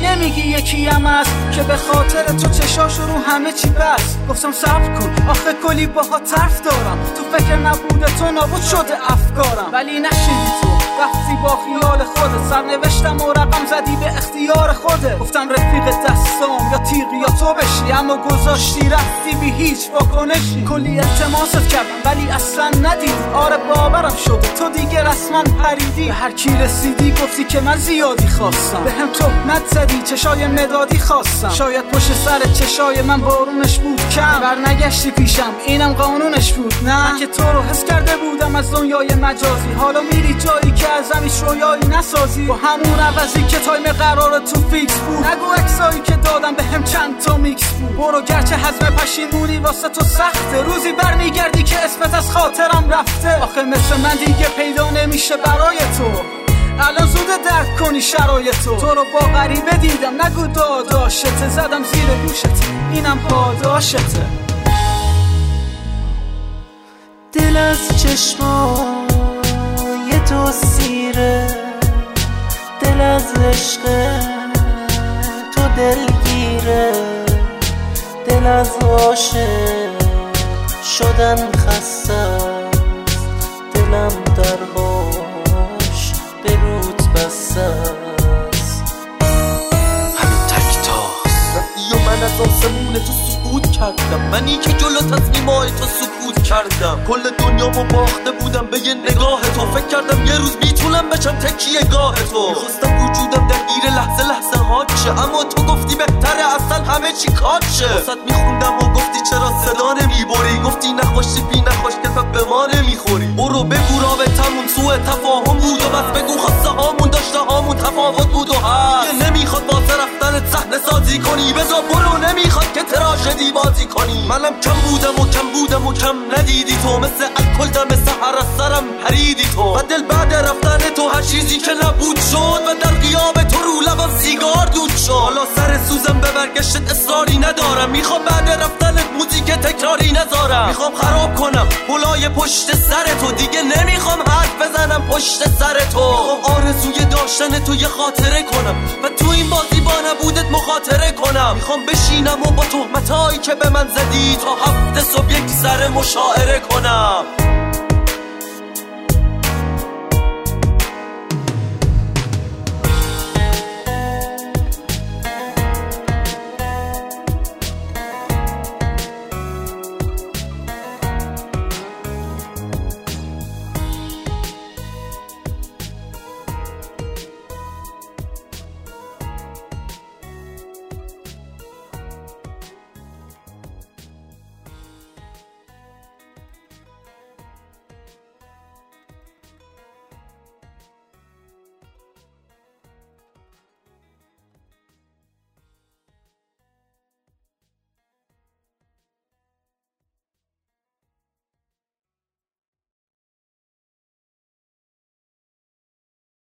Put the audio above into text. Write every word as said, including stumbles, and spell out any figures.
نمیگی یکی هم هست که به خاطر تو چشاش رو همه چی بس. گفتم صبر کن آخه کلی باها طرف دارم، تو فکر نبوده تو نابود شده افکارم. ولی نشیدی تو رفتی با خیال خودت، سرنوشتم و رقم زدی به اختیار خودت. گفتم رفیق دستام یا تیغ یا تو بشی، اما گذاشتی رفتی بی هیچ واکنشی. کلی التماست کردم ولی اصلا ندیدی، آره باورم شده تو دیگه رسما پریدی. به هر کی رسیدی گفتی که من زیادی خواستم، به هم تهمت زدی چشای مدادی خواستم. شاید پشت سر چشای من بارونش بود کم، برنگشتی پیشم اینم قانونش بود. نه من که تو رو حس کرده بودم از دنیای مجازی، حالا میری جایی که از همیش رویایی نسازی. با همون عوضی که تایم قرار تو فیکس بود، نگو اکسایی که دادم به هم چند تا میکس بود. برو گرچه حزم پشیمونی واسه تو سخته، روزی برمیگردی که اسمت از خاطرم رفته. آخه مثل من دیگه پیدا نمیشه برای تو، الان زوده درک کنی شرایطو. تو رو با غریبه دیدم نگو داداشته، زدم زیر گوشت اینم پاداشته. دل از چشمای تو سیره، دل از عشق تو دلگیره، دل از عاشق شدن خسته است، دلم درهاش به رود بسته است. همین تکتاست رفتی و من از آسمون تو سقوط کردم، منی که جلو تصمیمای تو سکوت کردم. کل دنیامو باخته بودم به یه نگاه تو، فکر کردم یه روز میتونم بشم تکیه گاه تو. میخواستم وجودم درگیر لحظه لحظه هات شه، اما تو گفتی بهتره اصلا همه چی کات شه. واسط میخوندم و گفتی چرا صدا نمیبری، گفتی نخوشی بی نخوش که به ما نمیخوری. برو بگو رابطمون سوء تفاهم بود و بس بگو خواسته هامون داشته هامون تفاوت بود و هست. دیگه نمیخواد واسه رفتن صحنه سازی کنی، بذار برو نمیخواد که تراژدی بازی کنی. منم کم بودم و کم بودم و کم ندیدی تو، مثل الکل دم سحر از سرم پریدی تو. و دل بعد رفتن تو هر چیزی که نبود شد، و در غیاب تو رو لبم سیگار دود شد. حالا سر سوزم به برگشتت اصراری ندارم، میخوام بعد رفتنت موزیک تکراری نذارم. میخوام خراب کنم پلای پشت سر تو، دیگه نمیخوام حرف بزنم پشت سر تو. میخوام آرزوی داشتن تو یه خاطره کنم و تو این بازی با نبودت مخاطره کنم. میخوام بشینم و با تهمتایی که به من زدی تا هفته صبح یک سر مشاعره کنم.